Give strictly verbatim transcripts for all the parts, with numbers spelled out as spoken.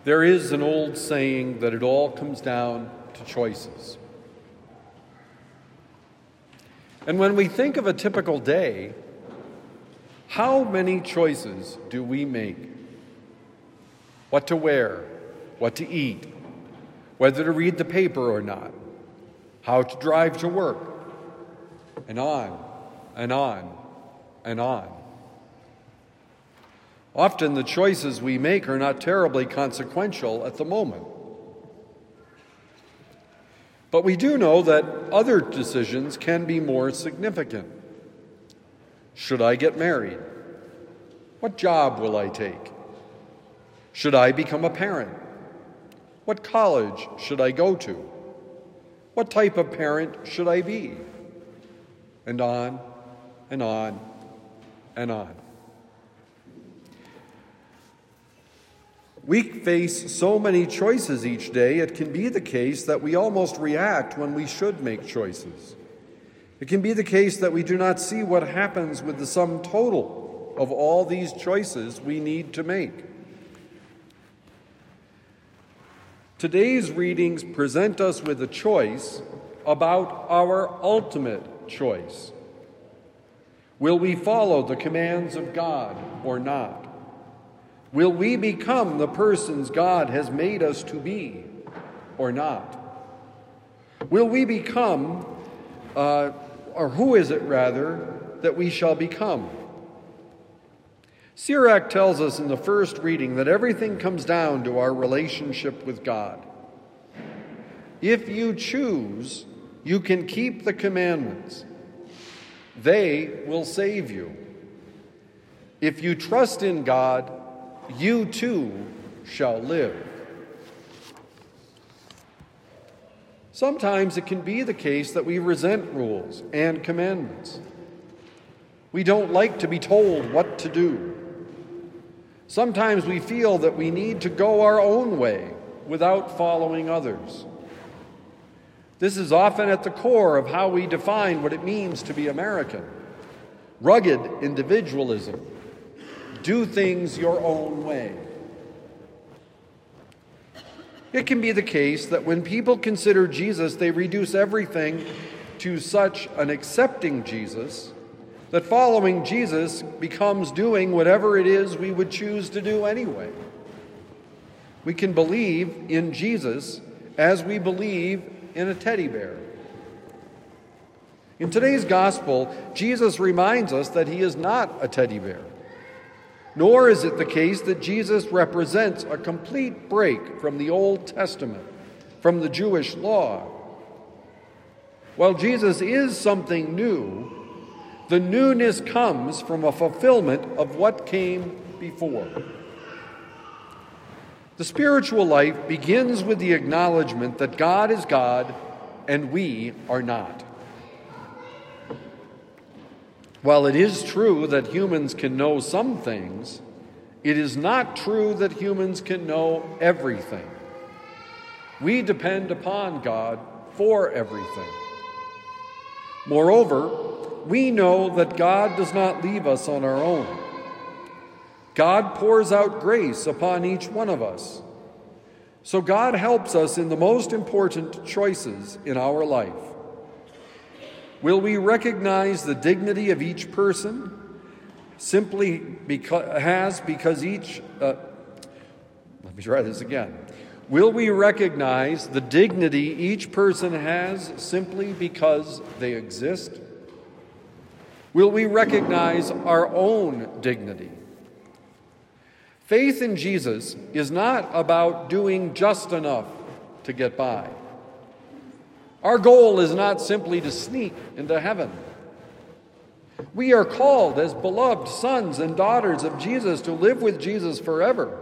There is an old saying that it all comes down to choices. And when we think of a typical day, how many choices do we make? What to wear, what to eat, whether to read the paper or not, how to drive to work, and on and on and on. Often the choices we make are not terribly consequential at the moment. But we do know that other decisions can be more significant. Should I get married? What job will I take? Should I become a parent? What college should I go to? What type of parent should I be? And on and on and on. We face so many choices each day, it can be the case that we almost react when we should make choices. It can be the case that we do not see what happens with the sum total of all these choices we need to make. Today's readings present us with a choice about our ultimate choice. Will we follow the commands of God or not? Will we become the persons God has made us to be or not? Will we become, uh, or who is it rather, that we shall become? Sirach tells us in the first reading that everything comes down to our relationship with God. If you choose, you can keep the commandments. They will save you. If you trust in God, you too shall live. Sometimes it can be the case that we resent rules and commandments. We don't like to be told what to do. Sometimes we feel that we need to go our own way without following others. This is often at the core of how we define what it means to be American. Rugged individualism. Do things your own way. It can be the case that when people consider Jesus, they reduce everything to such an accepting Jesus that following Jesus becomes doing whatever it is we would choose to do anyway. We can believe in Jesus as we believe in a teddy bear. In today's gospel, Jesus reminds us that he is not a teddy bear. Nor is it the case that Jesus represents a complete break from the Old Testament, from the Jewish law. While Jesus is something new, the newness comes from a fulfillment of what came before. The spiritual life begins with the acknowledgement that God is God and we are not. While it is true that humans can know some things, it is not true that humans can know everything. We depend upon God for everything. Moreover, we know that God does not leave us on our own. God pours out grace upon each one of us. So God helps us in the most important choices in our life. Will we recognize the dignity of each person simply because has because each uh, let me try this again. Will we recognize the dignity each person has simply because they exist? Will we recognize our own dignity? Faith in Jesus is not about doing just enough to get by. Our goal is not simply to sneak into heaven. We are called as beloved sons and daughters of Jesus to live with Jesus forever.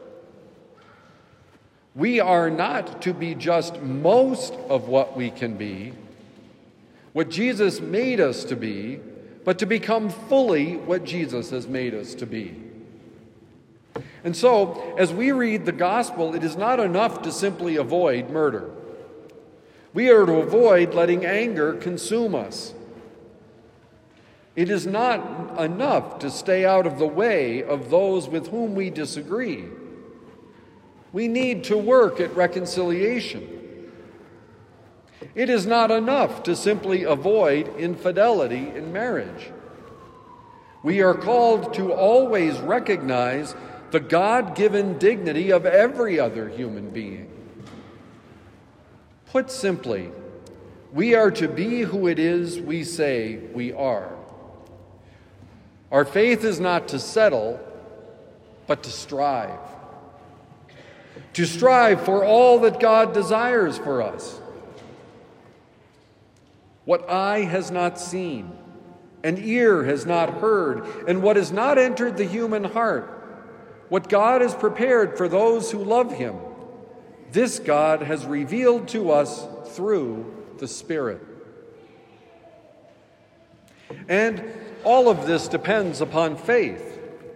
We are not to be just most of what we can be, what Jesus made us to be, but to become fully what Jesus has made us to be. And so, as we read the gospel, it is not enough to simply avoid murder. We are to avoid letting anger consume us. It is not enough to stay out of the way of those with whom we disagree. We need to work at reconciliation. It is not enough to simply avoid infidelity in marriage. We are called to always recognize the God-given dignity of every other human being. Put simply, we are to be who it is we say we are. Our faith is not to settle, but to strive. To strive for all that God desires for us. What eye has not seen, and ear has not heard, and what has not entered the human heart, what God has prepared for those who love him, this God has revealed to us through the Spirit. And all of this depends upon faith.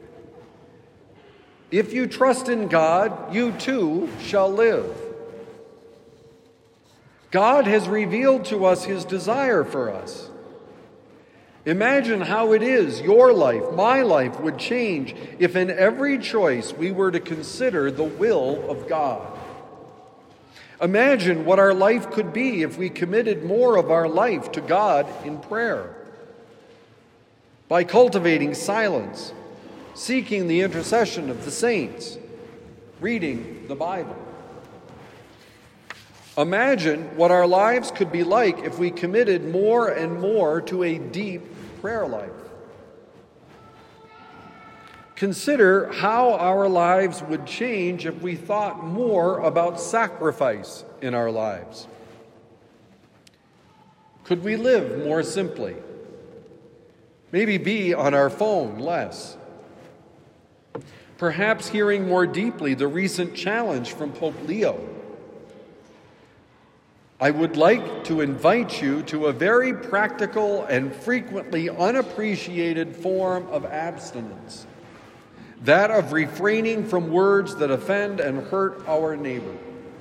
If you trust in God, you too shall live. God has revealed to us his desire for us. Imagine how it is your life, my life, would change if in every choice we were to consider the will of God. Imagine what our life could be if we committed more of our life to God in prayer. By cultivating silence, seeking the intercession of the saints, reading the Bible. Imagine what our lives could be like if we committed more and more to a deep prayer life. Consider how our lives would change if we thought more about sacrifice in our lives. Could we live more simply? Maybe be on our phone less. Perhaps hearing more deeply the recent challenge from Pope Leo. I would like to invite you to a very practical and frequently unappreciated form of abstinence, that of refraining from words that offend and hurt our neighbor.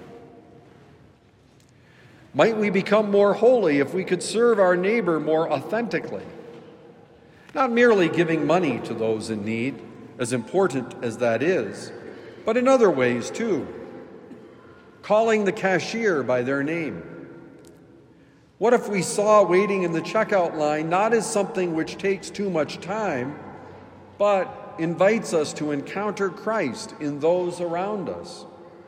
Might we become more holy if we could serve our neighbor more authentically? Not merely giving money to those in need, as important as that is, but in other ways too. Calling the cashier by their name. What if we saw waiting in the checkout line not as something which takes too much time, but invites us to encounter Christ in those around us?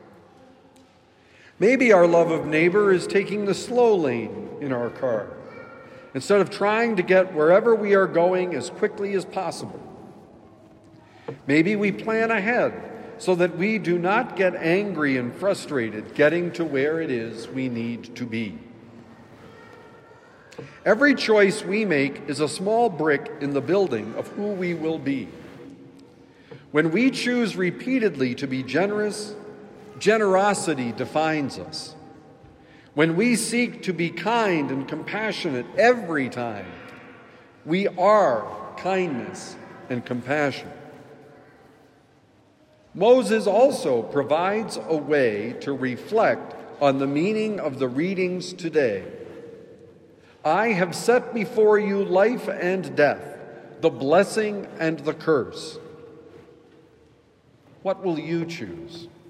Maybe our love of neighbor is taking the slow lane in our car, instead of trying to get wherever we are going as quickly as possible. Maybe we plan ahead so that we do not get angry and frustrated getting to where it is we need to be. Every choice we make is a small brick in the building of who we will be. When we choose repeatedly to be generous, generosity defines us. When we seek to be kind and compassionate every time, we are kindness and compassion. Moses also provides a way to reflect on the meaning of the readings today. I have set before you life and death, the blessing and the curse. What will you choose?